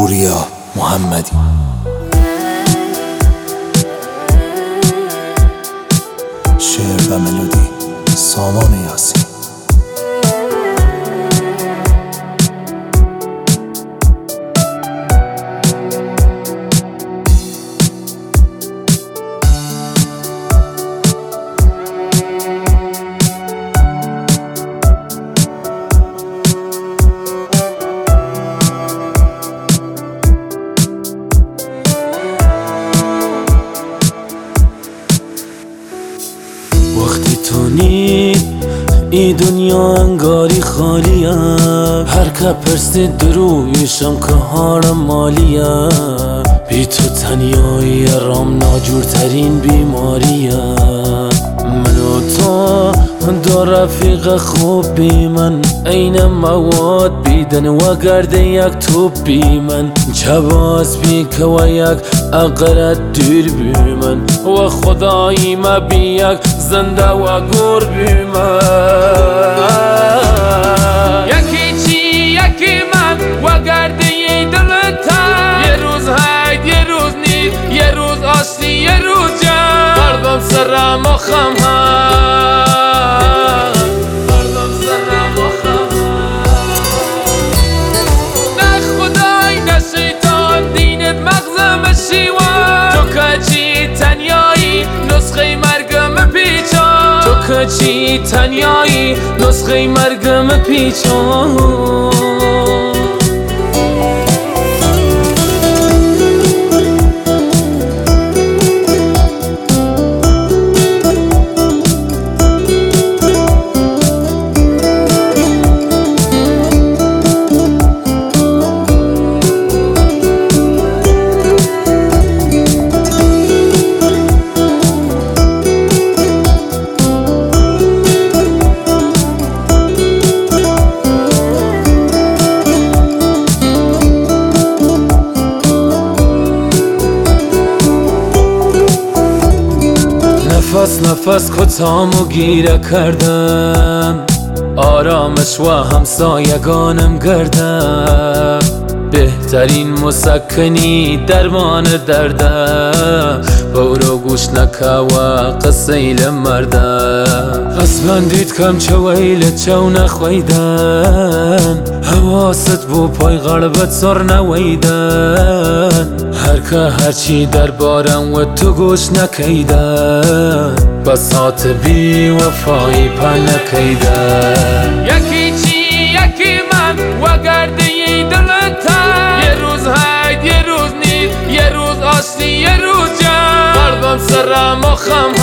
پوریا محمدی. شعر و ملودی سامان یاسین. وقتی تو نید ای دنیا انگاری خالیه، هر که پرسید درویشم که هارم مالیه. بی تو تنیایی رام ناجورترین بیماریه. من و تو دو رفیق خوب بی من، این مواد بیدن و گرده یک توپ بی من. جواز بی که و یک اقرد دیر بی من، و خدایی ما بی یک زنده و گور بی من. یکی چی یکی من و گرده دلتن، یه روز هید یه روز نید، یه روز آشتی یه روز جنگ. قلبم سرم و خم چی تنیایی نسخه مرگم پیچان. نفس کتامو گیره کردم، آرامش و همسایگانم گردم. بهترین مسکنی درمان دردم، برو گوش نکه و قصه مردم. اصلا دید کم چه ویل چو نخویدن، حواست بو پای غربت سر نویدن. هر که هرچی در بارم و تو گوش نکیدن، بساط بی وفایی پا نکیدن. یکی چی یکی من و گرده دلتن، یه روز هید یه روز نید، یه روز آشتی یه روز جنگ. قلبم سرم و خم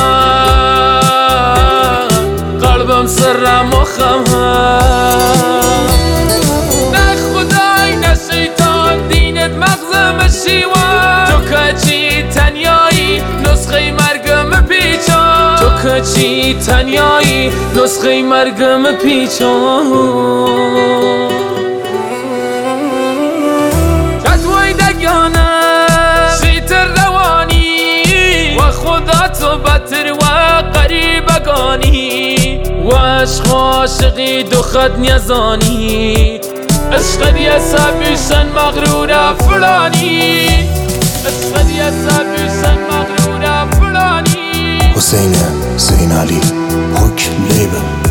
قلبم سرم و خم. نه خدای نه شیطان دینت مغزم شیوان. تو که چی تنیایی نسخه مرگم پیچان. تو که چی تنیایی نسخه مرگم پیچان. جدوی دگانه شیطر روانی، و خدا تو بطر و قریبگانی. و عشق عاشقی دو خد نیزانی، عشق دیسابیشن مغرور فلانی. عشق دیسابیشن مغرور فلانی. حسین زین علی حک لیبل.